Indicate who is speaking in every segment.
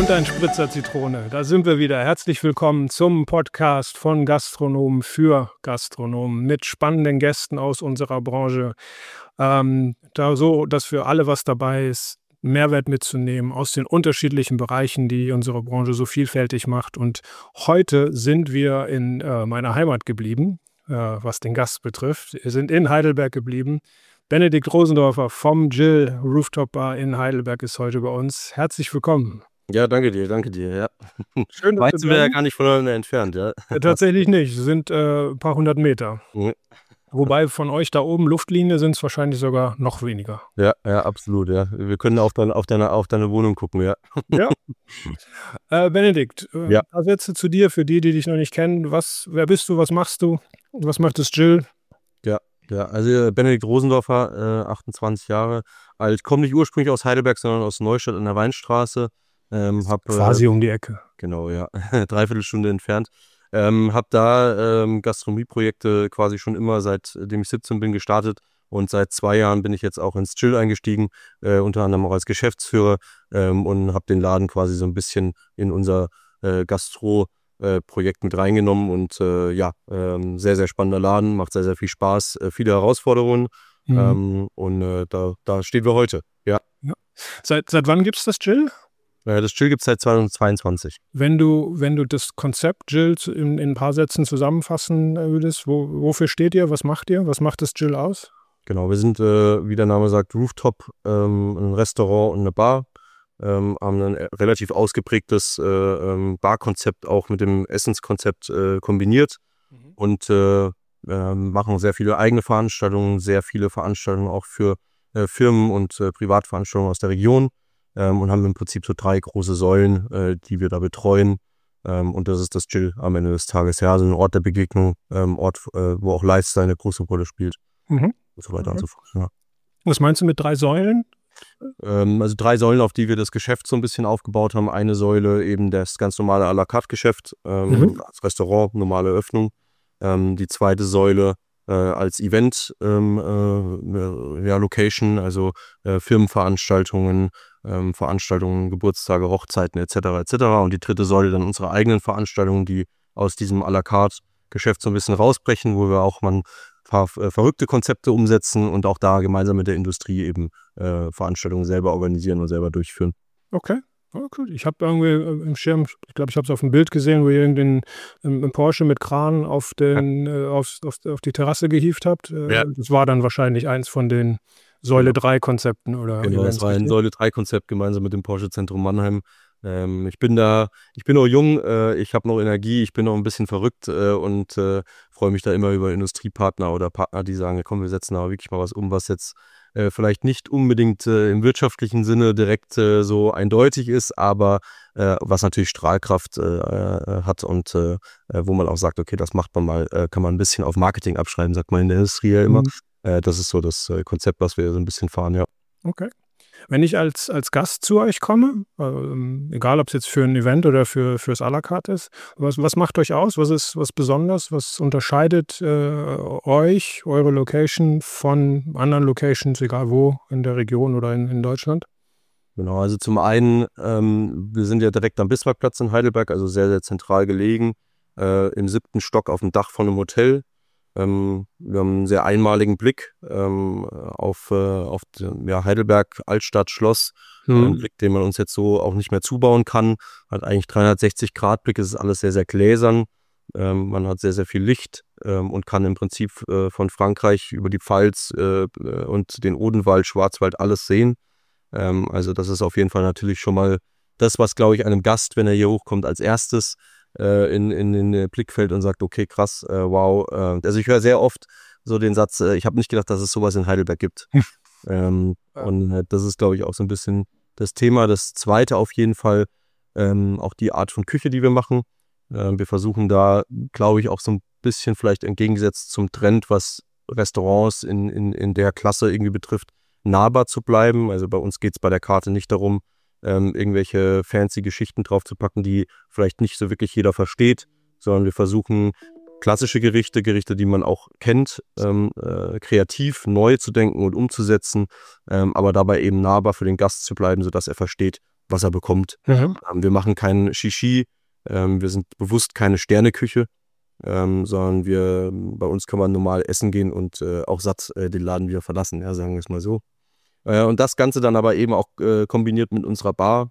Speaker 1: Und ein Spritzer Zitrone. Da sind wir wieder. Herzlich willkommen zum Podcast von Gastronomen für Gastronomen mit spannenden Gästen aus unserer Branche. Dass für alle was dabei ist, Mehrwert mitzunehmen aus den unterschiedlichen Bereichen, die unsere Branche so vielfältig macht. Und heute sind wir in meiner Heimat geblieben, was den Gast betrifft. Wir sind in Heidelberg geblieben. Benedikt Rosendorfer vom Jill Rooftop Bar in Heidelberg ist heute bei uns. Herzlich willkommen.
Speaker 2: Ja, danke dir, ja.
Speaker 1: Schön, dass
Speaker 2: Weit sind wir ja gar nicht voneinander entfernt, ja.
Speaker 1: Tatsächlich nicht, es sind ein paar hundert Meter.
Speaker 2: Ja.
Speaker 1: Wobei von euch da oben Luftlinie sind es wahrscheinlich sogar noch weniger.
Speaker 2: Ja, absolut, ja. Wir können auf deine Wohnung gucken, ja.
Speaker 1: Ja. Benedikt,
Speaker 2: Ja.
Speaker 1: ein paar Sätze zu dir, für die dich noch nicht kennen. Wer bist du, was machst du? Was macht das Jill?
Speaker 2: Ja, also Benedikt Rosendorfer, 28 Jahre alt, komme nicht ursprünglich aus Heidelberg, sondern aus Neustadt an der Weinstraße.
Speaker 1: Quasi um die Ecke.
Speaker 2: Genau, ja, 3/4 Stunde entfernt. Habe da Gastronomieprojekte quasi schon immer, seitdem ich 17 bin, gestartet. Und seit 2 Jahren bin ich jetzt auch ins Jill eingestiegen, unter anderem auch als Geschäftsführer, und habe den Laden quasi so ein bisschen in unser Gastro-Projekt mit reingenommen. Und sehr, sehr spannender Laden, macht sehr, sehr viel Spaß, viele Herausforderungen. Da stehen wir heute, ja.
Speaker 1: Seit wann gibt es das Jill?
Speaker 2: Das Jill gibt es seit 2022.
Speaker 1: Wenn du das Konzept Jill in ein paar Sätzen zusammenfassen würdest, wofür steht ihr? Was macht ihr? Was macht das Jill aus?
Speaker 2: Genau, wir sind, wie der Name sagt, Rooftop, ein Restaurant und eine Bar. Haben ein relativ ausgeprägtes Barkonzept auch mit dem Essenskonzept kombiniert und machen sehr viele eigene Veranstaltungen, sehr viele Veranstaltungen auch für Firmen und Privatveranstaltungen aus der Region. Und haben im Prinzip so 3 große Säulen, die wir da betreuen. Und das ist das Jill am Ende des Tages. Ja, also ein Ort der Begegnung, Ort, wo auch Lifestyle eine große Rolle spielt. Und so weiter und so fort. Ja.
Speaker 1: Was meinst du mit 3 Säulen?
Speaker 2: Also 3 Säulen, auf die wir das Geschäft so ein bisschen aufgebaut haben. Eine Säule eben das ganz normale à la carte Geschäft, als Restaurant, normale Öffnung. Die zweite Säule als Event Location, also Firmenveranstaltungen, Veranstaltungen, Geburtstage, Hochzeiten etc. Und die dritte Säule dann unsere eigenen Veranstaltungen, die aus diesem à la carte Geschäft so ein bisschen rausbrechen, wo wir auch mal ein paar verrückte Konzepte umsetzen und auch da gemeinsam mit der Industrie eben Veranstaltungen selber organisieren und selber durchführen.
Speaker 1: Okay. Oh, cool. Ich habe irgendwie im Schirm, ich glaube, ich habe es auf dem Bild gesehen, wo ihr irgendeinen Porsche mit Kran auf die Terrasse gehievt habt. Das war dann wahrscheinlich eins von den Säule 3 Konzepten oder?
Speaker 2: Genau, das war ein Säule 3 Konzept gemeinsam mit dem Porsche Zentrum Mannheim. Ich bin noch jung, ich habe noch Energie, ich bin noch ein bisschen verrückt und freue mich da immer über Industriepartner oder Partner, die sagen, komm, wir setzen aber wirklich mal was um, was jetzt vielleicht nicht unbedingt im wirtschaftlichen Sinne direkt so eindeutig ist, aber was natürlich Strahlkraft hat und wo man auch sagt, okay, das macht man mal, kann man ein bisschen auf Marketing abschreiben, sagt man in der Industrie ja immer. Das ist so das Konzept, was wir so ein bisschen fahren, ja.
Speaker 1: Okay. Wenn ich als Gast zu euch komme, egal ob es jetzt für ein Event oder fürs à la carte ist, was macht euch aus? Was ist was besonders? Was unterscheidet euch, eure Location von anderen Locations, egal wo, in der Region oder in Deutschland?
Speaker 2: Genau, also zum einen, wir sind ja direkt am Bismarckplatz in Heidelberg, also sehr, sehr zentral gelegen, im 7. Stock auf dem Dach von einem Hotel. Wir haben einen sehr einmaligen Blick auf Heidelberg, Altstadt, Schloss, einen Blick, den man uns jetzt so auch nicht mehr zubauen kann. Hat eigentlich 360-Grad-Blick, es ist alles sehr, sehr gläsern. Man hat sehr, sehr viel Licht und kann im Prinzip von Frankreich über die Pfalz und den Odenwald, Schwarzwald alles sehen. Also das ist auf jeden Fall natürlich schon mal das, was, glaube ich, einem Gast, wenn er hier hochkommt, als erstes in den Blick fällt und sagt, okay, krass, wow. Also ich höre sehr oft so den Satz, ich habe nicht gedacht, dass es sowas in Heidelberg gibt. Und das ist, glaube ich, auch so ein bisschen das Thema. Das Zweite auf jeden Fall auch die Art von Küche, die wir machen. Wir versuchen da, glaube ich, auch so ein bisschen vielleicht entgegengesetzt zum Trend, was Restaurants in der Klasse irgendwie betrifft, nahbar zu bleiben. Also bei uns geht es bei der Karte nicht darum, irgendwelche fancy Geschichten draufzupacken, die vielleicht nicht so wirklich jeder versteht, sondern wir versuchen klassische Gerichte, die man auch kennt, kreativ neu zu denken und umzusetzen, aber dabei eben nahbar für den Gast zu bleiben, sodass er versteht, was er bekommt.
Speaker 1: Mhm.
Speaker 2: Wir machen kein Shishi, wir sind bewusst keine Sterneküche, sondern bei uns kann man normal essen gehen und auch satt den Laden wieder verlassen, ja, sagen wir es mal so. Und das Ganze dann aber eben auch kombiniert mit unserer Bar.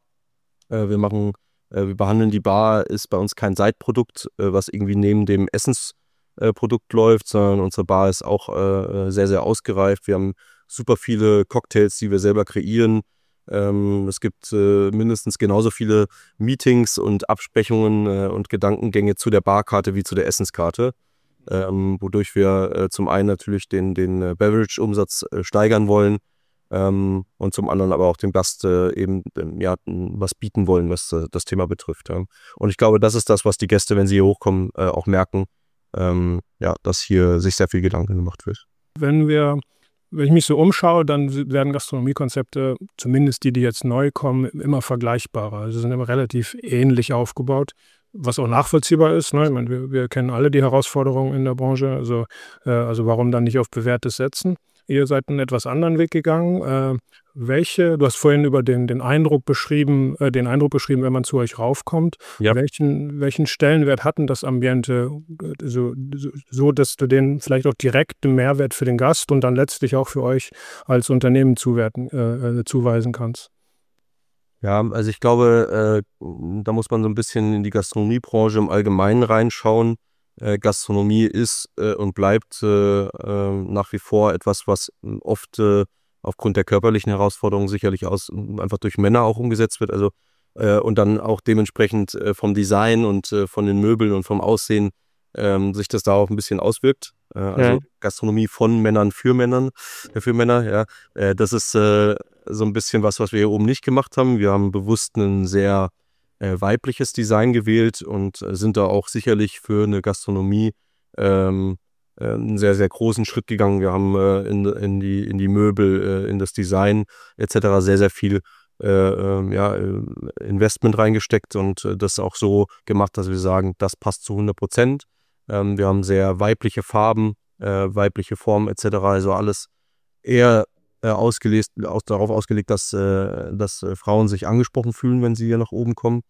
Speaker 2: Wir behandeln die Bar, ist bei uns kein Seitprodukt, was irgendwie neben dem Essensprodukt läuft, sondern unsere Bar ist auch sehr, sehr ausgereift. Wir haben super viele Cocktails, die wir selber kreieren. Es gibt mindestens genauso viele Meetings und Absprechungen und Gedankengänge zu der Barkarte wie zu der Essenskarte, wodurch wir zum einen natürlich den Beverage-Umsatz steigern wollen, und zum anderen aber auch dem Gast eben was bieten wollen, was das Thema betrifft. Und ich glaube, das ist das, was die Gäste, wenn sie hier hochkommen, auch merken, dass hier sich sehr viel Gedanken gemacht wird.
Speaker 1: Wenn ich mich so umschaue, dann werden Gastronomiekonzepte, zumindest die jetzt neu kommen, immer vergleichbarer. Also sind immer relativ ähnlich aufgebaut, was auch nachvollziehbar ist. Ne? Ich meine, wir kennen alle die Herausforderungen in der Branche, also warum dann nicht auf Bewährtes setzen? Ihr seid einen etwas anderen Weg gegangen. Du hast vorhin über den Eindruck beschrieben, wenn man zu euch raufkommt.
Speaker 2: Ja.
Speaker 1: Welchen Stellenwert hat denn das Ambiente, so dass du den vielleicht auch direkt einen Mehrwert für den Gast und dann letztlich auch für euch als Unternehmen zuweisen kannst?
Speaker 2: Ja, also ich glaube, da muss man so ein bisschen in die Gastronomiebranche im Allgemeinen reinschauen. Gastronomie ist und bleibt nach wie vor etwas, was oft aufgrund der körperlichen Herausforderungen sicherlich einfach durch Männer auch umgesetzt wird. Also und dann auch dementsprechend vom Design und von den Möbeln und vom Aussehen sich das da auch ein bisschen auswirkt. Also Gastronomie von Männern für Männer, ja. Das ist so ein bisschen was wir hier oben nicht gemacht haben. Wir haben bewusst einen sehr weibliches Design gewählt und sind da auch sicherlich für eine Gastronomie einen sehr, sehr großen Schritt gegangen. Wir haben in die Möbel, in das Design etc. sehr, sehr viel Investment reingesteckt und das auch so gemacht, dass wir sagen, das passt zu 100%. Wir haben sehr weibliche Farben, weibliche Formen etc. Also alles eher darauf ausgelegt, dass Frauen sich angesprochen fühlen, wenn sie hier nach oben kommen.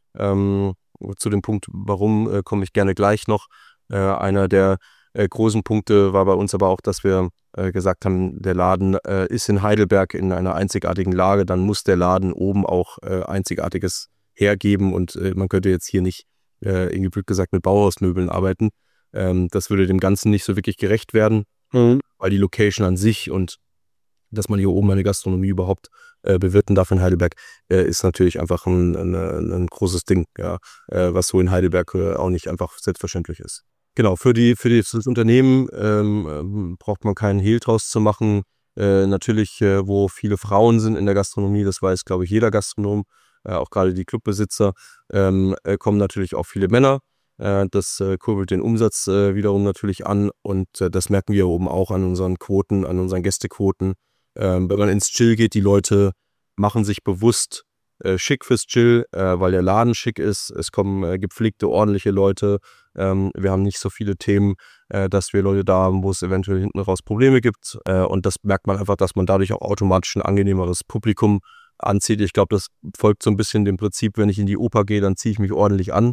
Speaker 2: Zu dem Punkt, warum, komme ich gerne gleich noch. Einer der großen Punkte war bei uns aber auch, dass wir gesagt haben, der Laden ist in Heidelberg in einer einzigartigen Lage, dann muss der Laden oben auch Einzigartiges hergeben und man könnte jetzt hier nicht, irgendwie blöd gesagt, mit Bauhausmöbeln arbeiten. Das würde dem Ganzen nicht so wirklich gerecht werden, weil die Location an sich und dass man hier oben eine Gastronomie überhaupt bewirten darf in Heidelberg, ist natürlich einfach ein großes Ding, ja, was so in Heidelberg auch nicht einfach selbstverständlich ist. Genau, für das Unternehmen braucht man keinen Hehl draus zu machen. Natürlich, wo viele Frauen sind in der Gastronomie, das weiß, glaube ich, jeder Gastronom, auch gerade die Clubbesitzer, kommen natürlich auch viele Männer. Das kurbelt den Umsatz wiederum natürlich an und das merken wir oben auch an unseren Quoten, an unseren Gästequoten. Wenn man ins Chill geht, die Leute machen sich bewusst schick fürs Chill, weil der Laden schick ist. Es kommen gepflegte, ordentliche Leute. Wir haben nicht so viele Themen, dass wir Leute da haben, wo es eventuell hinten raus Probleme gibt. Und das merkt man einfach, dass man dadurch auch automatisch ein angenehmeres Publikum anzieht. Ich glaube, das folgt so ein bisschen dem Prinzip, wenn ich in die Oper gehe, dann ziehe ich mich ordentlich an.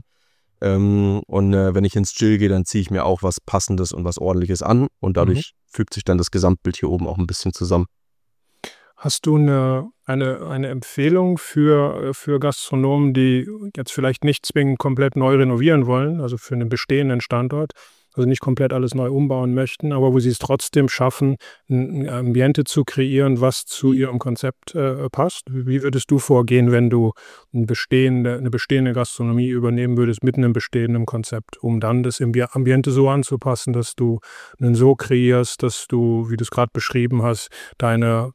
Speaker 2: Wenn ich ins Chill gehe, dann ziehe ich mir auch was Passendes und was Ordentliches an. Und dadurch fügt sich dann das Gesamtbild hier oben auch ein bisschen zusammen.
Speaker 1: Hast du eine Empfehlung für Gastronomen, die jetzt vielleicht nicht zwingend komplett neu renovieren wollen, also für einen bestehenden Standort, also nicht komplett alles neu umbauen möchten, aber wo sie es trotzdem schaffen, ein Ambiente zu kreieren, was zu ihrem Konzept passt? Wie würdest du vorgehen, wenn du eine bestehende Gastronomie übernehmen würdest mit einem bestehenden Konzept, um dann das Ambiente so anzupassen, dass du einen so kreierst, dass du, wie du es gerade beschrieben hast, deine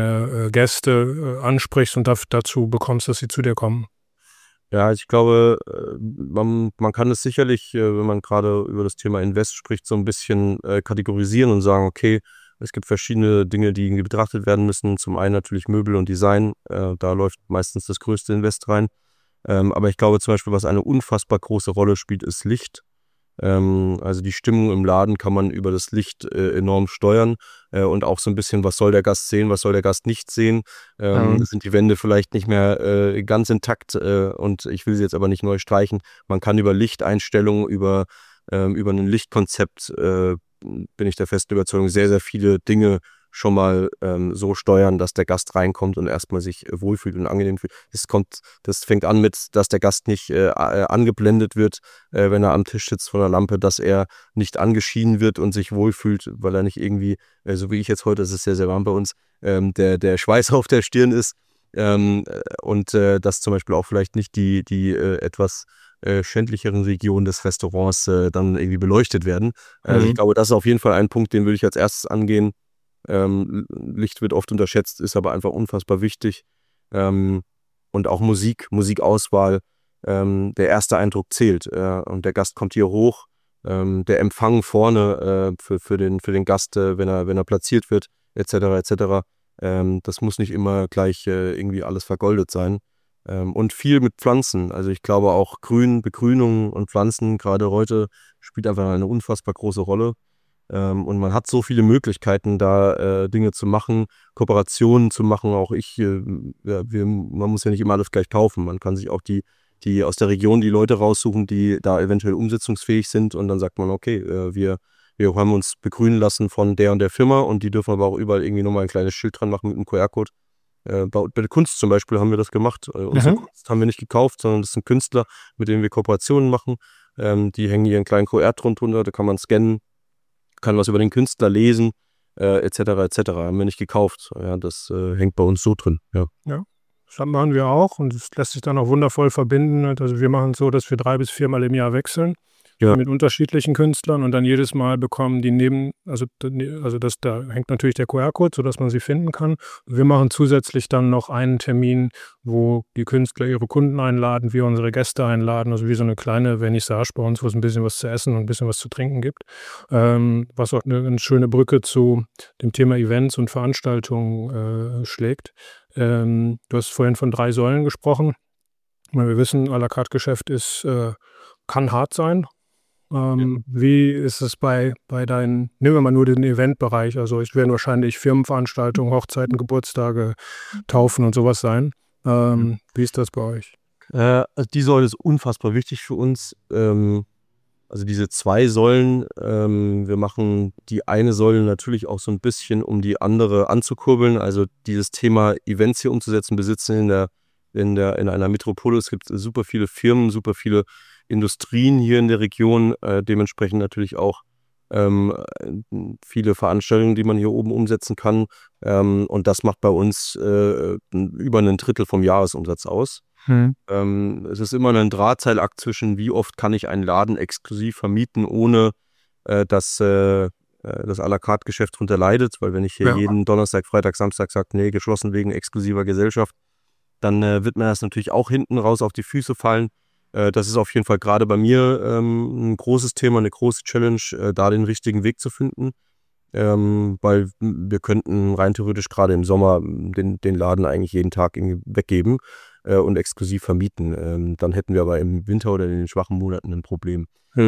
Speaker 1: Gäste ansprichst und dazu bekommst, dass sie zu dir kommen?
Speaker 2: Ja, ich glaube, man kann es sicherlich, wenn man gerade über das Thema Invest spricht, so ein bisschen kategorisieren und sagen, okay, es gibt verschiedene Dinge, die irgendwie betrachtet werden müssen. Zum einen natürlich Möbel und Design, da läuft meistens das größte Invest rein. Aber ich glaube zum Beispiel, was eine unfassbar große Rolle spielt, ist Licht. Also die Stimmung im Laden kann man über das Licht enorm steuern und auch so ein bisschen, was soll der Gast sehen, was soll der Gast nicht sehen. Sind die Wände vielleicht nicht mehr ganz intakt und ich will sie jetzt aber nicht neu streichen. Man kann über Lichteinstellungen, über ein Lichtkonzept, bin ich der festen Überzeugung, sehr, sehr viele Dinge schon mal so steuern, dass der Gast reinkommt und erstmal sich wohlfühlt und angenehm fühlt. Das fängt an mit, dass der Gast nicht angeblendet wird, wenn er am Tisch sitzt von der Lampe, dass er nicht angeschienen wird und sich wohlfühlt, weil er nicht irgendwie, so wie ich jetzt heute, es ist sehr, sehr warm bei uns, der Schweiß auf der Stirn ist. Und dass zum Beispiel auch vielleicht nicht die etwas schändlicheren Regionen des Restaurants dann irgendwie beleuchtet werden. Also ich glaube, das ist auf jeden Fall ein Punkt, den würde ich als erstes angehen. Licht wird oft unterschätzt, ist aber einfach unfassbar wichtig. Und auch Musikauswahl, der erste Eindruck zählt. Und der Gast kommt hier hoch, der Empfang vorne für den Gast, wenn er platziert wird, etc. etc. Das muss nicht immer gleich irgendwie alles vergoldet sein. Und viel mit Pflanzen. Also ich glaube auch Begrünung und Pflanzen, gerade heute, spielt einfach eine unfassbar große Rolle. Und man hat so viele Möglichkeiten, da Dinge zu machen, Kooperationen zu machen. Auch man muss ja nicht immer alles gleich kaufen. Man kann sich auch die aus der Region die Leute raussuchen, die da eventuell umsetzungsfähig sind. Und dann sagt man, okay, wir haben uns begrünen lassen von der und der Firma und die dürfen aber auch überall irgendwie nochmal ein kleines Schild dran machen mit einem QR-Code. Bei der Kunst zum Beispiel haben wir das gemacht. Unsere Kunst haben wir nicht gekauft, sondern das sind Künstler, mit denen wir Kooperationen machen. Die hängen hier einen kleinen QR-Code drunter, da kann man scannen, kann was über den Künstler lesen, etc. etc. Haben wir nicht gekauft. Ja, das hängt bei uns so drin. Ja.
Speaker 1: Das machen wir auch und es lässt sich dann auch wundervoll verbinden. Also wir machen es so, dass wir 3 bis 4 Mal im Jahr wechseln. Ja. Mit unterschiedlichen Künstlern und dann jedes Mal bekommen die da hängt natürlich der QR-Code, sodass man sie finden kann. Und wir machen zusätzlich dann noch einen Termin, wo die Künstler ihre Kunden einladen, wir unsere Gäste einladen, also wie so eine kleine Vernissage bei uns, wo es ein bisschen was zu essen und ein bisschen was zu trinken gibt. Was auch eine schöne Brücke zu dem Thema Events und Veranstaltungen schlägt. Du hast vorhin von 3 Säulen gesprochen. Wir wissen, à la carte Geschäft kann hart sein. Wie ist es bei nehmen wir mal nur den Eventbereich, also es werden wahrscheinlich Firmenveranstaltungen, Hochzeiten, Geburtstage, Taufen und sowas sein. Wie ist das bei euch?
Speaker 2: Also die Säule ist unfassbar wichtig für uns. Also diese 2 Säulen, wir machen die eine Säule natürlich auch so ein bisschen, um die andere anzukurbeln. Also dieses Thema Events hier umzusetzen, besitzen in einer Metropole. Es gibt super viele Firmen, super viele Industrien hier in der Region, dementsprechend natürlich auch viele Veranstaltungen, die man hier oben umsetzen kann. Und das macht bei uns über ein Drittel vom Jahresumsatz aus. Es ist immer ein Drahtseilakt zwischen, wie oft kann ich einen Laden exklusiv vermieten, ohne dass das à la carte Geschäft darunter leidet. Weil wenn ich hier jeden Donnerstag, Freitag, Samstag sage, nee, geschlossen wegen exklusiver Gesellschaft, dann wird mir das natürlich auch hinten raus auf die Füße fallen. Das ist auf jeden Fall gerade bei mir ein großes Thema, eine große Challenge, da den richtigen Weg zu finden. Weil wir könnten rein theoretisch gerade im Sommer den Laden eigentlich jeden Tag irgendwie weggeben und exklusiv vermieten. Dann hätten wir aber im Winter oder in den schwachen Monaten ein Problem.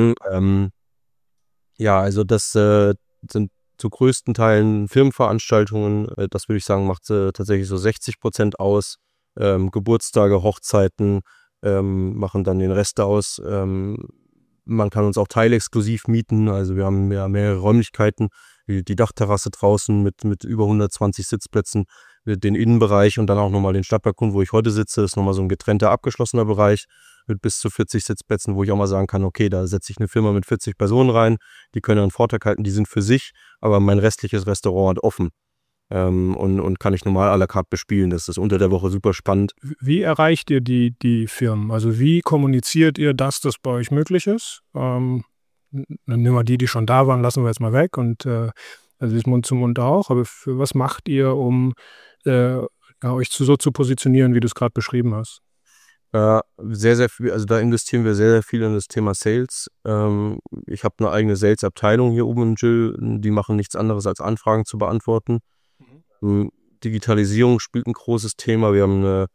Speaker 2: Also das sind zu größten Teilen Firmenveranstaltungen. Das würde ich sagen, macht tatsächlich so 60% aus. Geburtstage, Hochzeiten machen dann den Rest aus. Man kann uns auch teilexklusiv mieten. Also wir haben ja mehrere Räumlichkeiten. Die Dachterrasse draußen mit über 120 Sitzplätzen, den Innenbereich und dann auch nochmal den Stadtbalkon, wo ich heute sitze, ist nochmal so ein getrennter, abgeschlossener Bereich mit bis zu 40 Sitzplätzen, wo ich auch mal sagen kann, okay, da setze ich eine Firma mit 40 Personen rein, die können einen Vortrag halten, die sind für sich, aber mein restliches Restaurant hat offen und kann ich normal à la carte bespielen. Das ist unter der Woche super spannend.
Speaker 1: Wie erreicht ihr die Firmen? Also wie kommuniziert ihr, dass das bei euch möglich ist? Nehmen wir die schon da waren, lassen wir jetzt mal weg und also ist Mund zu Mund auch, aber für was macht ihr, um euch so zu positionieren, wie du es gerade beschrieben hast?
Speaker 2: Sehr, sehr viel, also da investieren wir sehr, sehr viel in das Thema Sales. Ich habe eine eigene Sales-Abteilung hier oben in Jill, die machen nichts anderes als Anfragen zu beantworten. Digitalisierung spielt ein großes Thema. Wir haben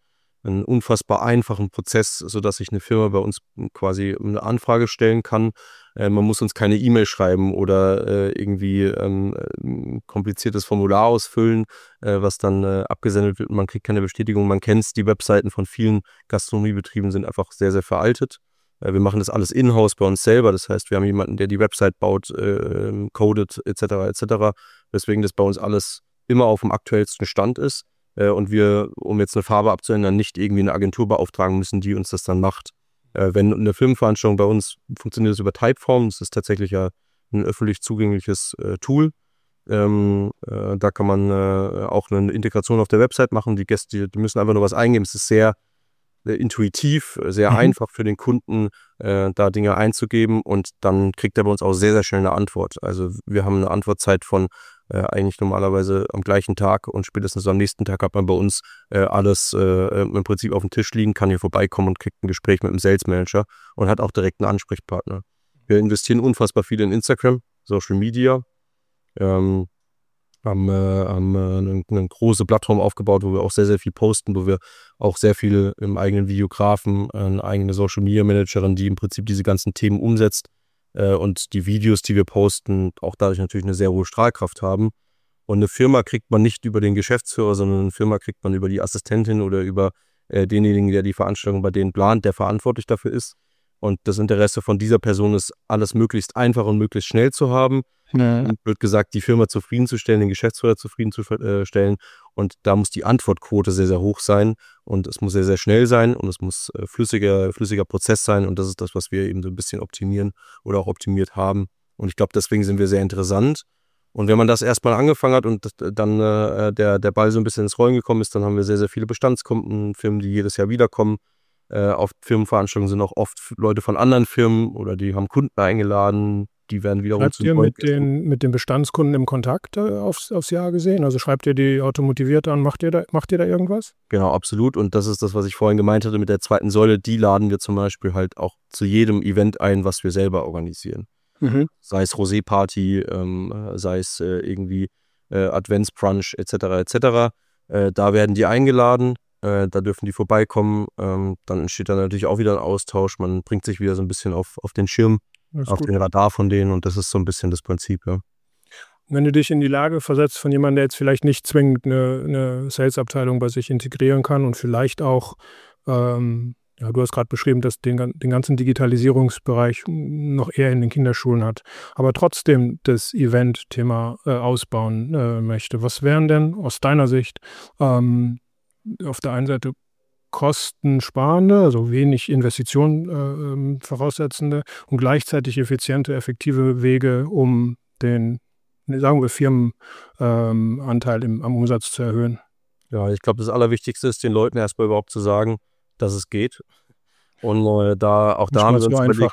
Speaker 2: einen unfassbar einfachen Prozess, sodass sich eine Firma bei uns quasi eine Anfrage stellen kann. Man muss uns keine E-Mail schreiben oder irgendwie ein kompliziertes Formular ausfüllen, was dann abgesendet wird. Man kriegt keine Bestätigung. Man kennt es, die Webseiten von vielen Gastronomiebetrieben sind einfach sehr, sehr veraltet. Wir machen das alles in-house bei uns selber. Das heißt, wir haben jemanden, der die Website baut, codet etc. etc. Weswegen das bei uns alles immer auf dem aktuellsten Stand ist. Und wir, um jetzt eine Farbe abzuändern, nicht irgendwie eine Agentur beauftragen müssen, die uns das dann macht. Wenn eine Firmenveranstaltung bei uns funktioniert, das über Typeform. Das ist tatsächlich ja ein öffentlich zugängliches Tool. Da kann man auch eine Integration auf der Website machen. Die Gäste, die müssen einfach nur was eingeben. Es ist sehr intuitiv, sehr einfach für den Kunden, da Dinge einzugeben, und dann kriegt er bei uns auch sehr, sehr schnell eine Antwort. Also wir haben eine Antwortzeit von eigentlich normalerweise am gleichen Tag, und spätestens am nächsten Tag hat man bei uns alles im Prinzip auf dem Tisch liegen, kann hier vorbeikommen und kriegt ein Gespräch mit dem Sales Manager und hat auch direkt einen Ansprechpartner. Wir investieren unfassbar viel in Instagram, Social Media, haben eine große Plattform aufgebaut, wo wir auch sehr, sehr viel posten, wo wir auch sehr viel im eigenen Videografen, eine eigene Social Media Managerin, die im Prinzip diese ganzen Themen umsetzt, und die Videos, die wir posten, auch dadurch natürlich eine sehr hohe Strahlkraft haben. Und eine Firma kriegt man nicht über den Geschäftsführer, sondern eine Firma kriegt man über die Assistentin oder über denjenigen, der die Veranstaltung bei denen plant, der verantwortlich dafür ist. Und das Interesse von dieser Person ist, alles möglichst einfach und möglichst schnell zu haben. Und wird gesagt, die Firma zufriedenzustellen, den Geschäftsführer zufriedenzustellen. Und da muss die Antwortquote sehr, sehr hoch sein. Und es muss sehr, sehr schnell sein. Und es muss flüssiger Prozess sein. Und das ist das, was wir eben so ein bisschen optimieren oder auch optimiert haben. Und ich glaube, deswegen sind wir sehr interessant. Und wenn man das erstmal angefangen hat und dann der Ball so ein bisschen ins Rollen gekommen ist, dann haben wir sehr, sehr viele Bestandskunden, Firmen, die jedes Jahr wiederkommen. Auf Firmenveranstaltungen sind auch oft Leute von anderen Firmen oder die haben Kunden eingeladen, die werden wiederum
Speaker 1: Bleibt ihr mit den Bestandskunden im Kontakt aufs Jahr gesehen? Also schreibt ihr die automotiviert an, macht ihr da irgendwas?
Speaker 2: Genau, absolut. Und das ist das, was ich vorhin gemeint hatte mit der zweiten Säule. Die laden wir zum Beispiel halt auch zu jedem Event ein, was wir selber organisieren. Sei es Rosé-Party, sei es irgendwie Adventsbrunch etc. etc. Da werden die eingeladen. Da dürfen die vorbeikommen, dann entsteht dann natürlich auch wieder ein Austausch, man bringt sich wieder so ein bisschen auf den Schirm, auf den Radar von denen, und das ist so ein bisschen das Prinzip, ja.
Speaker 1: Wenn du dich in die Lage versetzt von jemandem, der jetzt vielleicht nicht zwingend eine Sales-Abteilung bei sich integrieren kann und vielleicht auch, ja, du hast gerade beschrieben, dass den ganzen Digitalisierungsbereich noch eher in den Kinderschuhen hat, aber trotzdem das Event-Thema ausbauen möchte. Was wären denn aus deiner Sicht auf der einen Seite kostensparende, also wenig Investitionen voraussetzende und gleichzeitig effiziente, effektive Wege, um den, sagen wir, Firmenanteil am Umsatz zu erhöhen?
Speaker 2: Ja, ich glaube, das Allerwichtigste ist, den Leuten erstmal überhaupt zu sagen, dass es geht. Und auch da haben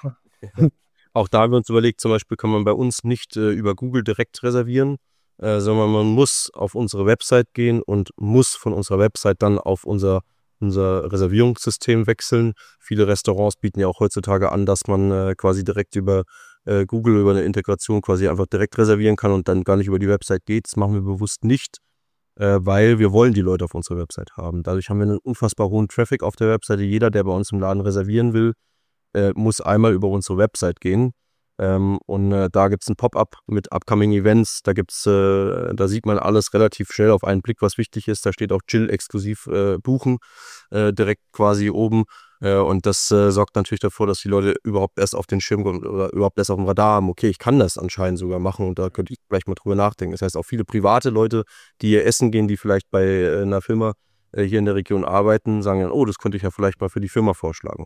Speaker 2: wir uns überlegt, zum Beispiel kann man bei uns nicht über Google direkt reservieren, sondern man muss auf unsere Website gehen und muss von unserer Website dann auf unser Reservierungssystem wechseln. Viele Restaurants bieten ja auch heutzutage an, dass man quasi direkt über Google, über eine Integration quasi einfach direkt reservieren kann und dann gar nicht über die Website geht. Das machen wir bewusst nicht, weil wir wollen die Leute auf unserer Website haben. Dadurch haben wir einen unfassbar hohen Traffic auf der Webseite. Jeder, der bei uns im Laden reservieren will, muss einmal über unsere Website gehen. Da gibt es ein Pop-up mit Upcoming Events, da sieht man alles relativ schnell auf einen Blick, was wichtig ist. Da steht auch Jill exklusiv buchen, direkt quasi oben. Und das sorgt natürlich dafür, dass die Leute überhaupt erst auf den Schirm kommen oder überhaupt erst auf dem Radar haben, okay, ich kann das anscheinend sogar machen, und da könnte ich vielleicht mal drüber nachdenken. Das heißt, auch viele private Leute, die hier essen gehen, die vielleicht bei einer Firma hier in der Region arbeiten, sagen dann, oh, das könnte ich ja vielleicht mal für die Firma vorschlagen.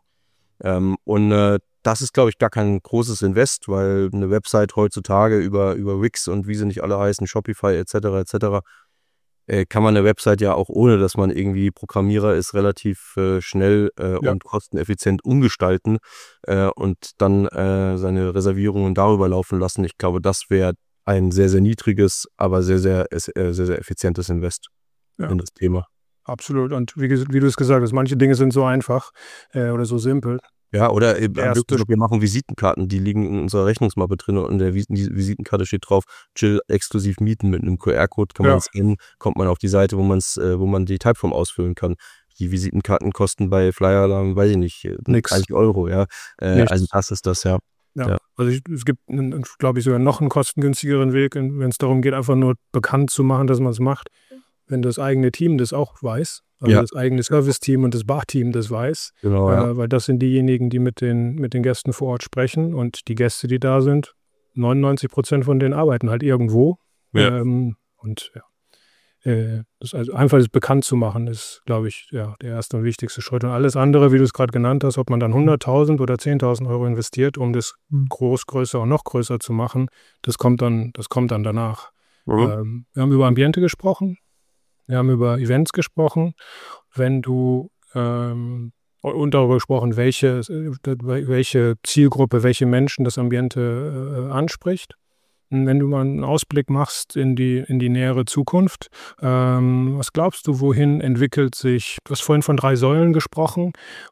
Speaker 2: Das ist, glaube ich, gar kein großes Invest, weil eine Website heutzutage über Wix und wie sie nicht alle heißen, Shopify etc. Kann man eine Website ja auch, ohne dass man irgendwie Programmierer ist, relativ schnell und kosteneffizient umgestalten und dann seine Reservierungen darüber laufen lassen. Ich glaube, das wäre ein sehr, sehr niedriges, aber sehr, sehr effizientes Invest in das Thema.
Speaker 1: Absolut. Und wie du es gesagt hast, manche Dinge sind so einfach oder so simpel.
Speaker 2: Ja, oder wir machen Visitenkarten, die liegen in unserer Rechnungsmappe drin, und in der Visitenkarte steht drauf, Jill exklusiv mieten mit einem QR-Code, kann man scannen, kommt man auf die Seite, wo man die Typeform ausfüllen kann. die Visitenkarten kosten bei Flyer, weiß ich nicht,
Speaker 1: Nix.
Speaker 2: 30 Euro, ja.
Speaker 1: Nichts.
Speaker 2: Also das ist das, ja.
Speaker 1: Ja. Also es gibt, glaube ich, sogar noch einen kostengünstigeren Weg, wenn es darum geht, einfach nur bekannt zu machen, dass man es macht. Wenn das eigene Team das auch weiß, also das eigene Service-Team und das Bar-Team das weiß,
Speaker 2: Genau,
Speaker 1: weil das sind diejenigen, die mit den Gästen vor Ort sprechen, und die Gäste, die da sind, 99% von denen arbeiten halt irgendwo.
Speaker 2: Ja.
Speaker 1: Und ja, das also einfach das bekannt zu machen, ist, glaube ich, ja, der erste und wichtigste Schritt. Und alles andere, wie du es gerade genannt hast, ob man dann 100.000 oder 10.000 Euro investiert, um das größer und noch größer zu machen, das kommt dann danach. Wir haben über Ambiente gesprochen, wir haben über Events gesprochen. Wenn du und darüber gesprochen, welche Zielgruppe, welche Menschen das Ambiente anspricht. Wenn du mal einen Ausblick machst in die nähere Zukunft, was glaubst du, wohin entwickelt sich, du hast vorhin von 3 Säulen gesprochen,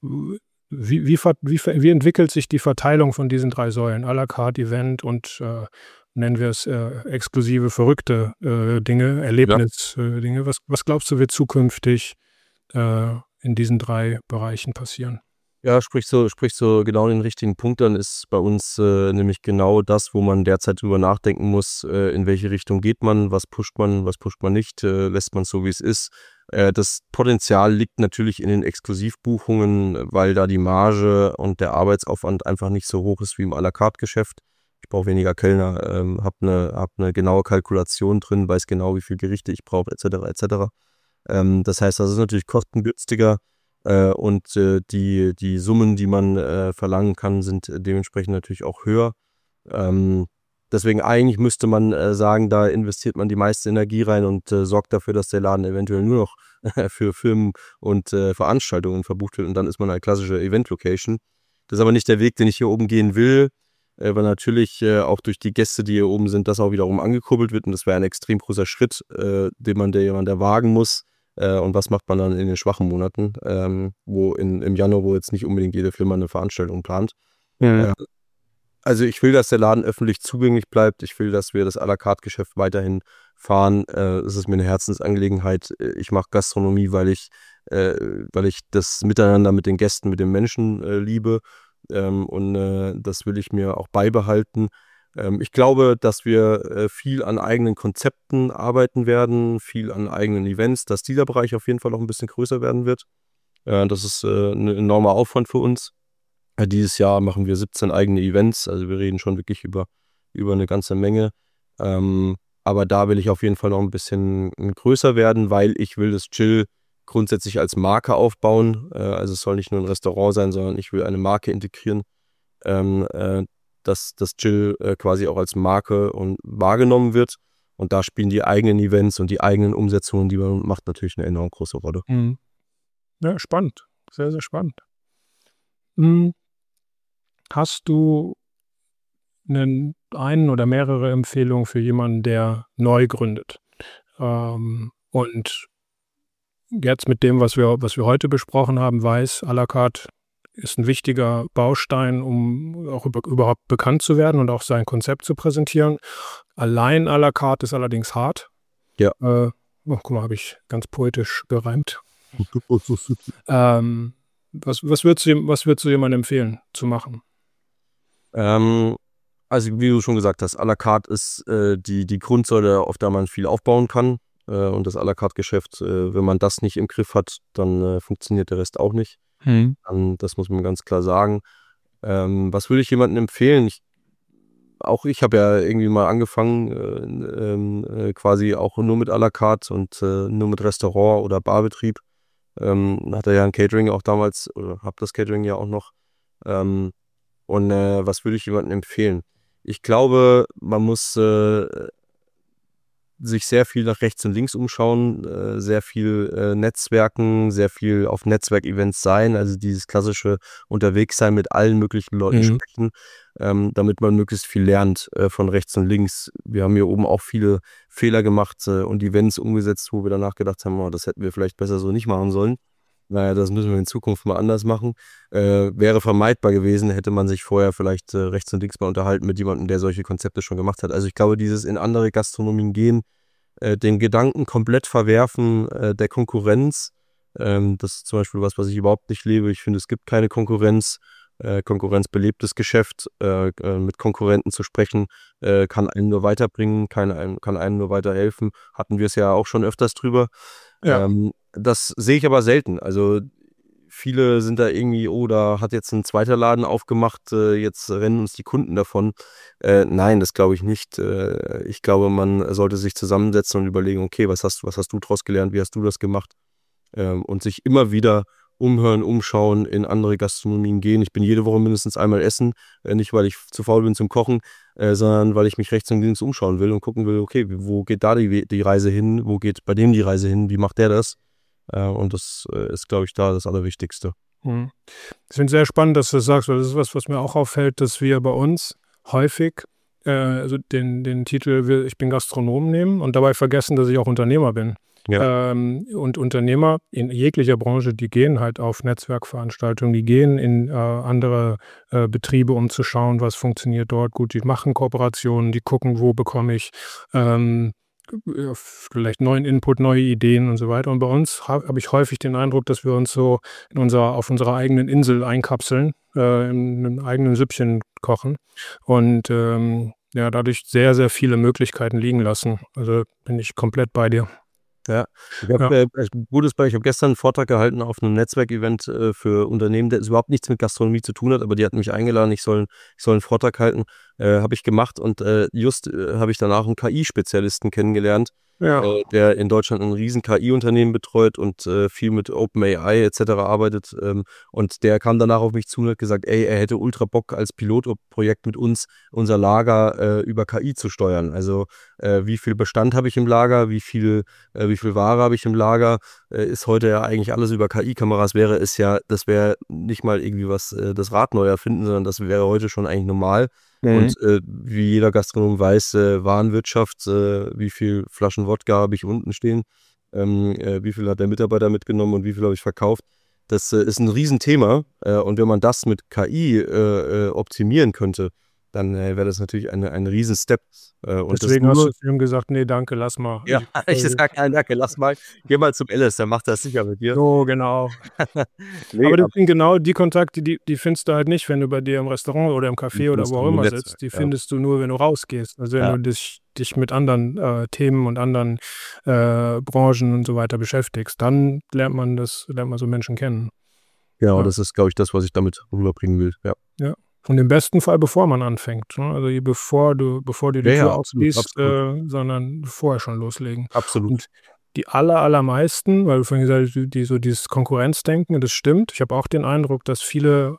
Speaker 1: wie entwickelt sich die Verteilung von diesen 3 Säulen, à la carte, Event und nennen wir es exklusive, verrückte Dinge, Erlebnisdinge. Was glaubst du, wird zukünftig in diesen 3 Bereichen passieren?
Speaker 2: Ja, sprichst so genau den richtigen Punkt an, ist bei uns nämlich genau das, wo man derzeit drüber nachdenken muss, in welche Richtung geht man, was pusht man nicht, lässt man es so, wie es ist. Das Potenzial liegt natürlich in den Exklusivbuchungen, weil da die Marge und der Arbeitsaufwand einfach nicht so hoch ist wie im à la carte Geschäft. Ich brauche weniger Kellner, habe eine genaue Kalkulation drin, weiß genau, wie viele Gerichte ich brauche, etc. Das heißt, das ist natürlich kostengünstiger. Und die Summen, die man verlangen kann, sind dementsprechend natürlich auch höher. Deswegen eigentlich müsste man sagen, da investiert man die meiste Energie rein und sorgt dafür, dass der Laden eventuell nur noch für Firmen und Veranstaltungen verbucht wird, und dann ist man eine klassische Event-Location. Das ist aber nicht der Weg, den ich hier oben gehen will, weil natürlich auch durch die Gäste, die hier oben sind, das auch wiederum angekurbelt wird, und das wäre ein extrem großer Schritt, den man da wagen muss. Und was macht man dann in den schwachen Monaten, wo im Januar, wo jetzt nicht unbedingt jede Firma eine Veranstaltung plant.
Speaker 1: Ja.
Speaker 2: Also ich will, dass der Laden öffentlich zugänglich bleibt. Ich will, dass wir das à la carte Geschäft weiterhin fahren. Es ist mir eine Herzensangelegenheit. Ich mache Gastronomie, weil ich das Miteinander mit den Gästen, mit den Menschen liebe. Und das will ich mir auch beibehalten. Ich glaube, dass wir viel an eigenen Konzepten arbeiten werden, viel an eigenen Events, dass dieser Bereich auf jeden Fall noch ein bisschen größer werden wird. Das ist ein enormer Aufwand für uns. Dieses Jahr machen wir 17 eigene Events, also wir reden schon wirklich über eine ganze Menge. Aber da will ich auf jeden Fall noch ein bisschen größer werden, weil ich will das Chill grundsätzlich als Marke aufbauen. Also es soll nicht nur ein Restaurant sein, sondern ich will eine Marke integrieren. Dass das Chill quasi auch als Marke und wahrgenommen wird. Und da spielen die eigenen Events und die eigenen Umsetzungen, die man macht, natürlich eine enorm große Rolle.
Speaker 1: Ja, spannend. Sehr, sehr spannend. Hast du einen oder mehrere Empfehlungen für jemanden, der neu gründet? Und jetzt mit dem, was wir heute besprochen haben, weiß, à la carte ist ein wichtiger Baustein, um auch überhaupt bekannt zu werden und auch sein Konzept zu präsentieren. Allein à la carte ist allerdings hart.
Speaker 2: Ja.
Speaker 1: Guck mal, habe ich ganz poetisch gereimt. Was würdest du jemandem empfehlen zu machen?
Speaker 2: Also wie du schon gesagt hast, à la carte ist die Grundsäule, auf der man viel aufbauen kann. Und das à la carte Geschäft, wenn man das nicht im Griff hat, dann funktioniert der Rest auch nicht. Das muss man ganz klar sagen. Was würde ich jemandem empfehlen? Ich habe ja irgendwie mal angefangen, quasi auch nur mit à la carte und nur mit Restaurant oder Barbetrieb. Hatte ja ein Catering auch damals, oder habe das Catering ja auch noch. Was würde ich jemandem empfehlen? Ich glaube, man muss sich sehr viel nach rechts und links umschauen, sehr viel netzwerken, sehr viel auf Netzwerkevents sein, also dieses klassische Unterwegssein, mit allen möglichen Leuten sprechen, damit man möglichst viel lernt von rechts und links. Wir haben hier oben auch viele Fehler gemacht und Events umgesetzt, wo wir danach gedacht haben, das hätten wir vielleicht besser so nicht machen sollen. Naja, das müssen wir in Zukunft mal anders machen. Wäre vermeidbar gewesen, hätte man sich vorher vielleicht rechts und links mal unterhalten mit jemandem, der solche Konzepte schon gemacht hat. Also ich glaube, dieses in andere Gastronomien gehen, den Gedanken komplett verwerfen der Konkurrenz, Das ist zum Beispiel was ich überhaupt nicht lebe. Ich finde, es gibt keine Konkurrenz. Konkurrenz belebt das Geschäft. Mit Konkurrenten zu sprechen, kann einen nur weiterbringen, kann einem nur weiterhelfen. Hatten wir es ja auch schon öfters drüber.
Speaker 1: Ja.
Speaker 2: Das sehe ich aber selten. Also viele sind da irgendwie, oh, da hat jetzt ein zweiter Laden aufgemacht, jetzt rennen uns die Kunden davon. Nein, das glaube ich nicht. Ich glaube, man sollte sich zusammensetzen und überlegen, okay, was hast du daraus gelernt, wie hast du das gemacht? Und sich immer wieder umhören, umschauen, in andere Gastronomien gehen. Ich bin jede Woche mindestens einmal essen, nicht weil ich zu faul bin zum Kochen, sondern weil ich mich rechts und links umschauen will und gucken will, okay, wo geht da die Reise hin, wo geht bei dem die Reise hin, wie macht der das? Und das ist, glaube ich, da das Allerwichtigste.
Speaker 1: Mhm. Ich finde es sehr spannend, dass du das sagst, weil das ist was mir auch auffällt, dass wir bei uns häufig also den Titel Ich bin Gastronom nehmen und dabei vergessen, dass ich auch Unternehmer bin.
Speaker 2: Ja.
Speaker 1: Und Unternehmer in jeglicher Branche, die gehen halt auf Netzwerkveranstaltungen, die gehen in andere Betriebe, um zu schauen, was funktioniert dort gut. Die machen Kooperationen, die gucken, wo bekomme ich vielleicht neuen Input, neue Ideen und so weiter. Und bei uns habe ich häufig den Eindruck, dass wir uns so auf unserer eigenen Insel einkapseln, in einem eigenen Süppchen kochen und dadurch sehr, sehr viele Möglichkeiten liegen lassen. Also bin ich komplett bei dir.
Speaker 2: Ja, ich habe ein gutes Beispiel. Ich habe gestern einen Vortrag gehalten auf einem Netzwerkevent für Unternehmen, das überhaupt nichts mit Gastronomie zu tun hat, aber die hatten mich eingeladen, ich soll einen Vortrag halten, habe ich gemacht und just habe ich danach einen KI-Spezialisten kennengelernt,
Speaker 1: Ja.
Speaker 2: der in Deutschland ein riesen KI-Unternehmen betreut und viel mit OpenAI etc. arbeitet. Und der kam danach auf mich zu und hat gesagt, ey, er hätte ultra Bock als Pilotprojekt mit uns unser Lager über KI zu steuern. Also wie viel Bestand habe ich im Lager, wie viel Ware habe ich im Lager, ist heute ja eigentlich alles über KI-Kameras, das wäre nicht mal irgendwie was das Rad neu erfinden, sondern das wäre heute schon eigentlich normal. Und wie jeder Gastronom weiß, Warenwirtschaft, wie viel Flaschen Wodka habe ich unten stehen, wie viel hat der Mitarbeiter mitgenommen und wie viel habe ich verkauft. Das ist ein Riesenthema und wenn man das mit KI optimieren könnte, dann wäre das natürlich ein Riesen-Step.
Speaker 1: Deswegen hast du zu ihm gesagt, nee, danke, lass mal.
Speaker 2: Ja, ich sage, danke, lass mal, geh mal zum Alice, der macht das sicher mit dir.
Speaker 1: So, genau.
Speaker 2: Nee,
Speaker 1: aber das sind genau die Kontakte, die findest du halt nicht, wenn du bei dir im Restaurant oder im Café oder wo auch immer sitzt. Die findest du nur, wenn du rausgehst. Also wenn du dich mit anderen Themen und anderen Branchen und so weiter beschäftigst, dann lernt man so Menschen kennen.
Speaker 2: Genau, das ist, glaube ich, das, was ich damit rüberbringen will. Ja.
Speaker 1: Und im besten Fall, bevor man anfängt. Ne? Also bevor du die Tür aufschließt, sondern vorher schon loslegen.
Speaker 2: Absolut.
Speaker 1: Und die allermeisten, weil du vorhin gesagt hast, die so dieses Konkurrenzdenken, das stimmt. Ich habe auch den Eindruck, dass viele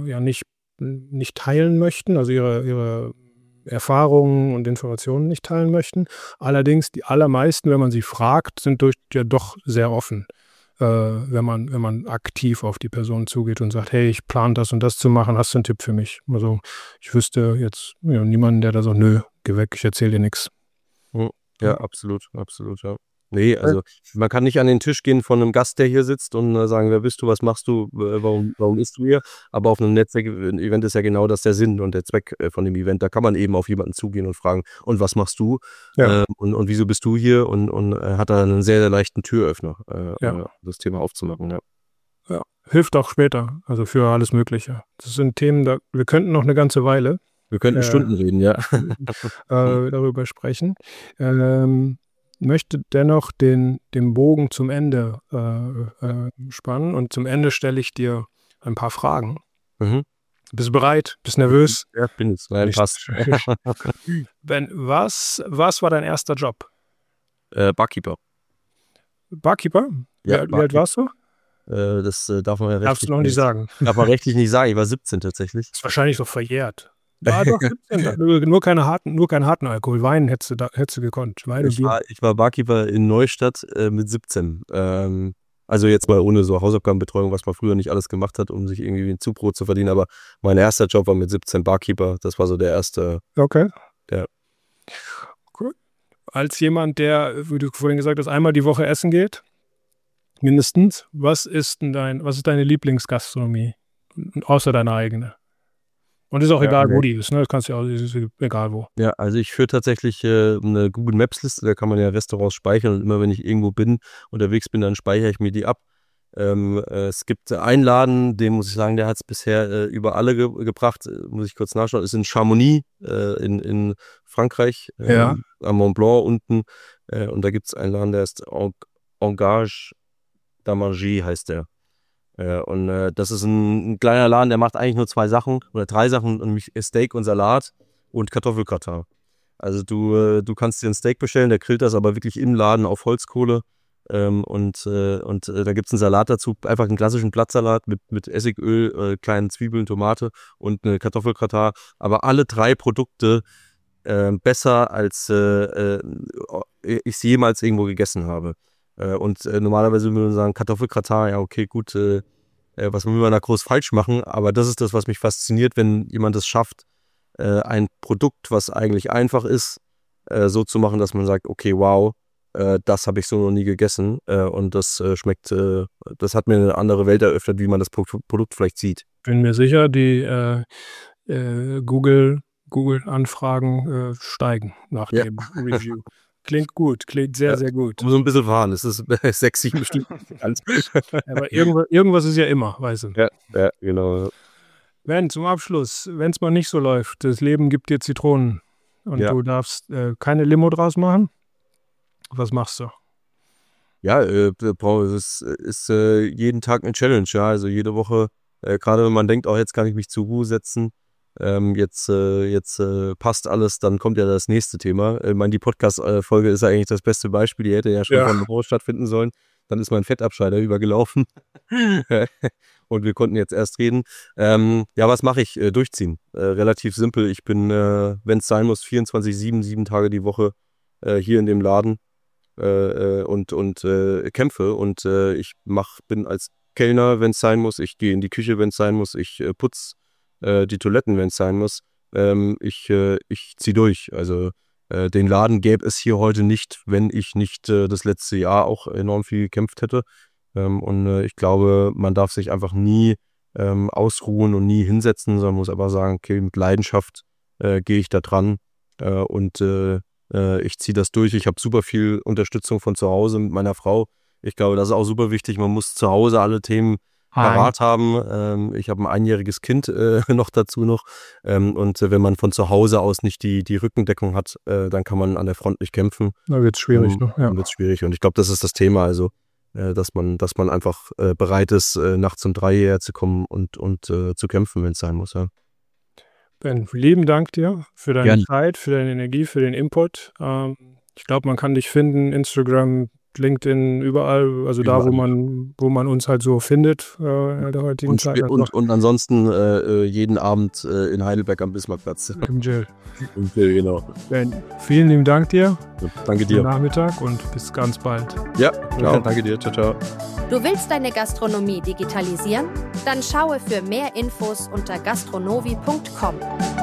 Speaker 1: nicht teilen möchten, also ihre Erfahrungen und Informationen nicht teilen möchten. Allerdings die allermeisten, wenn man sie fragt, sind doch sehr offen. Wenn man aktiv auf die Person zugeht und sagt, hey, ich plane das und das zu machen, hast du einen Tipp für mich? Also ich wüsste jetzt niemanden, der da so, nö, geh weg, ich erzähle dir nichts.
Speaker 2: Ja, absolut, ja. Nee, also man kann nicht an den Tisch gehen von einem Gast, der hier sitzt und sagen, wer bist du, was machst du, warum isst du hier? Aber auf einem Netzwerk-Event ist ja genau das der Sinn und der Zweck von dem Event. Da kann man eben auf jemanden zugehen und fragen, und was machst du?
Speaker 1: Ja.
Speaker 2: Und wieso bist du hier? Und hat da einen sehr, sehr leichten Türöffner, das Thema aufzumachen.
Speaker 1: Ja, hilft auch später, also für alles Mögliche. Das sind Themen, wir könnten noch eine ganze Weile.
Speaker 2: Wir könnten Stunden reden, ja.
Speaker 1: Darüber sprechen. Möchte dennoch den Bogen zum Ende spannen und zum Ende stelle ich dir ein paar Fragen. Bist du bereit? Bist du nervös?
Speaker 2: Ja, bin ich. Nein, passt.
Speaker 1: Was war dein erster Job?
Speaker 2: Barkeeper.
Speaker 1: Barkeeper?
Speaker 2: Ja,
Speaker 1: Wie alt warst du?
Speaker 2: Das darf man ja rechtlich
Speaker 1: Darfst du noch nicht sagen.
Speaker 2: Darf man rechtlich nicht sagen. Ich war 17 tatsächlich.
Speaker 1: Das ist wahrscheinlich so verjährt. Ja, doch, 17. Nur keinen harten Alkohol. Wein hättest du gekonnt. Wein und Bier.
Speaker 2: Ich war Barkeeper in Neustadt mit 17. Also jetzt mal ohne so Hausaufgabenbetreuung, was man früher nicht alles gemacht hat, um sich irgendwie ein Zubrot zu verdienen. Aber mein erster Job war mit 17 Barkeeper. Das war so der erste.
Speaker 1: Okay.
Speaker 2: Ja.
Speaker 1: Cool. Als jemand, der, wie du vorhin gesagt hast, einmal die Woche essen geht, mindestens, was ist deine Lieblingsgastronomie? Außer deine eigene? Und ist auch egal, wo die ist, ne? Das kannst du ja auch, ist egal wo.
Speaker 2: Ja, also ich führe tatsächlich eine Google Maps Liste, da kann man ja Restaurants speichern und immer wenn ich irgendwo bin, unterwegs bin, dann speichere ich mir die ab. Es gibt einen Laden, den muss ich sagen, der hat es bisher über alle gebracht, muss ich kurz nachschauen, ist in Chamonix in Frankreich, am Mont Blanc unten. Und da gibt es einen Laden, der ist Engage d'Amanger heißt der. Und das ist ein kleiner Laden, der macht eigentlich nur 2 Sachen oder 3 Sachen, nämlich Steak und Salat und Kartoffelgratin. Also du kannst dir ein Steak bestellen, der grillt das aber wirklich im Laden auf Holzkohle. Und da gibt es einen Salat dazu, einfach einen klassischen Blattsalat mit Essigöl, kleinen Zwiebeln, Tomate und eine Kartoffelgratin. Aber alle 3 Produkte besser, als ich sie jemals irgendwo gegessen habe. Normalerweise würde man sagen, Kartoffelgratin, ja okay, gut, was will man da groß falsch machen? Aber das ist das, was mich fasziniert, wenn jemand es schafft, ein Produkt, was eigentlich einfach ist, so zu machen, dass man sagt, okay, wow, das habe ich so noch nie gegessen und das schmeckt, das hat mir eine andere Welt eröffnet, wie man das Produkt vielleicht sieht.
Speaker 1: Bin mir sicher, die Google-Anfragen steigen nach dem Review. Klingt gut, klingt sehr, sehr gut.
Speaker 2: Muss so ein bisschen fahren, es ist sexy bestimmt.
Speaker 1: Aber irgendwas ist ja immer, weißt du.
Speaker 2: Ja, genau.
Speaker 1: Ben, zum Abschluss, wenn es mal nicht so läuft, das Leben gibt dir Zitronen und du darfst keine Limo draus machen, was machst du?
Speaker 2: Ja, es ist jeden Tag eine Challenge, ja, also jede Woche, gerade wenn man denkt, oh, jetzt kann ich mich zur Ruhe setzen, jetzt passt alles, dann kommt ja das nächste Thema. Ich meine, die Podcast-Folge ist ja eigentlich das beste Beispiel, die hätte ja schon von Woche stattfinden sollen. Dann ist mein Fettabscheider übergelaufen und wir konnten jetzt erst reden. Was mache ich? Durchziehen. Relativ simpel. Ich bin, wenn es sein muss, 24/7, 7 Tage die Woche hier in dem Laden und kämpfe. Und ich bin als Kellner, wenn es sein muss. Ich gehe in die Küche, wenn es sein muss. Ich putze die Toiletten, wenn es sein muss. Ich ziehe durch. Also den Laden gäbe es hier heute nicht, wenn ich nicht das letzte Jahr auch enorm viel gekämpft hätte. Ich glaube, man darf sich einfach nie ausruhen und nie hinsetzen, sondern muss aber sagen, okay, mit Leidenschaft gehe ich da dran ich ziehe das durch. Ich habe super viel Unterstützung von zu Hause mit meiner Frau. Ich glaube, das ist auch super wichtig. Man muss zu Hause alle Themen parat haben. Ich habe ein 1-jähriges Kind noch dazu noch. Wenn man von zu Hause aus nicht die Rückendeckung hat, dann kann man an der Front nicht kämpfen.
Speaker 1: Da wird es schwierig.
Speaker 2: Dann wird es schwierig. Und ich glaube, das ist das Thema. Also, dass man einfach bereit ist, nachts um 3 hierher zu kommen und zu kämpfen, wenn es sein muss. Ja.
Speaker 1: Ben, lieben Dank dir für deine Zeit, für deine Energie, für den Input. Ich glaube, man kann dich finden, Instagram, LinkedIn, überall, also überall. Da, wo man uns halt so findet in der heutigen Zeit.
Speaker 2: Und ansonsten jeden Abend in Heidelberg am Bismarckplatz.
Speaker 1: Im Jail.
Speaker 2: Im Jail, genau.
Speaker 1: Ben, vielen lieben Dank dir.
Speaker 2: Ja, danke dir.
Speaker 1: Guten Nachmittag und bis ganz bald.
Speaker 2: Ja, ciao, danke dir. Ciao, ciao.
Speaker 3: Du willst deine Gastronomie digitalisieren? Dann schaue für mehr Infos unter gastronovi.com.